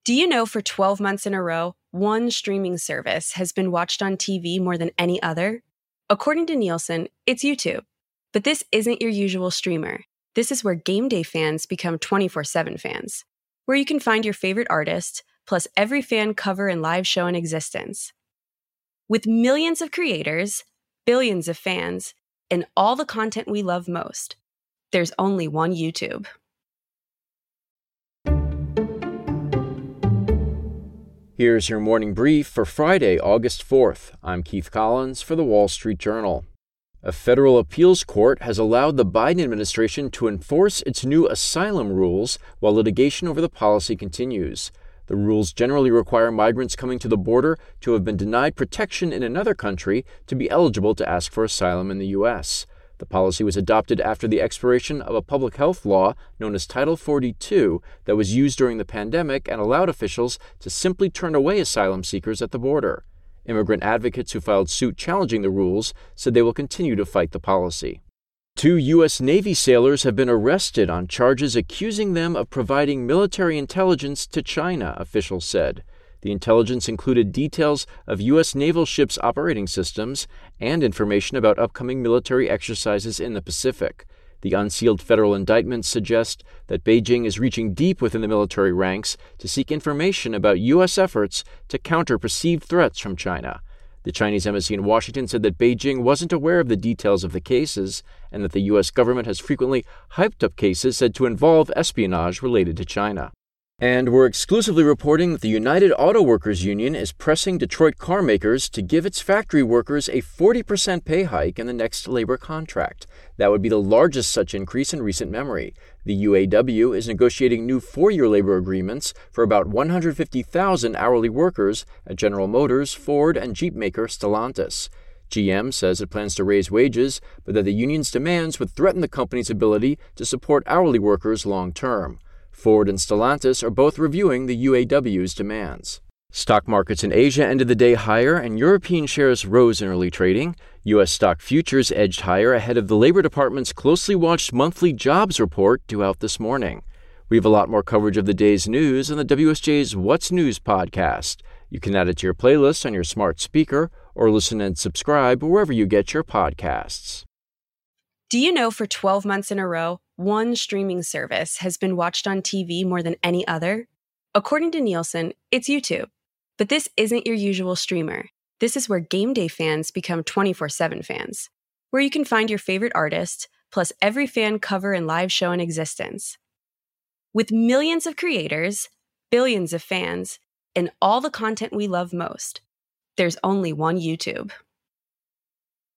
Do you know for 12 months in a row, one streaming service has been watched on TV more than any other? According to Nielsen, it's YouTube. But this isn't your usual streamer. This is where game day fans become 24/7 fans, where you can find your favorite artist, plus every fan cover and live show in existence. With millions of creators, billions of fans, and all the content we love most, there's only one YouTube. Here's your morning brief for Friday, August 4th. I'm Keith Collins for The Wall Street Journal. A federal appeals court has allowed the Biden administration to enforce its new asylum rules while litigation over the policy continues. The rules generally require migrants coming to the border to have been denied protection in another country to be eligible to ask for asylum in the U.S. The policy was adopted after the expiration of a public health law known as Title 42 that was used during the pandemic and allowed officials to simply turn away asylum seekers at the border. Immigrant advocates who filed suit challenging the rules said they will continue to fight the policy. 2 U.S. Navy sailors have been arrested on charges accusing them of providing military intelligence to China, officials said. The intelligence included details of U.S. naval ships' operating systems and information about upcoming military exercises in the Pacific. The unsealed federal indictments suggest that Beijing is reaching deep within the military ranks to seek information about U.S. efforts to counter perceived threats from China. The Chinese embassy in Washington said that Beijing wasn't aware of the details of the cases and that the U.S. government has frequently hyped up cases said to involve espionage related to China. And we're exclusively reporting that the United Auto Workers Union is pressing Detroit car makers to give its factory workers a 40% pay hike in the next labor contract. That would be the largest such increase in recent memory. The UAW is negotiating new 4-year labor agreements for about 150,000 hourly workers at General Motors, Ford, and Jeep maker Stellantis. GM says it plans to raise wages, but that the union's demands would threaten the company's ability to support hourly workers long term. Ford and Stellantis are both reviewing the UAW's demands. Stock markets in Asia ended the day higher, and European shares rose in early trading. U.S. stock futures edged higher ahead of the Labor Department's closely watched monthly jobs report due out this morning. We have a lot more coverage of the day's news on the WSJ's What's News podcast. You can add it to your playlist on your smart speaker or listen and subscribe wherever you get your podcasts. Do you know for 12 months in a row, one streaming service has been watched on TV more than any other? According to Nielsen, it's YouTube. But this isn't your usual streamer. This is where game day fans become 24/7 fans, where you can find your favorite artist, plus every fan cover and live show in existence. With millions of creators, billions of fans, and all the content we love most, there's only one YouTube.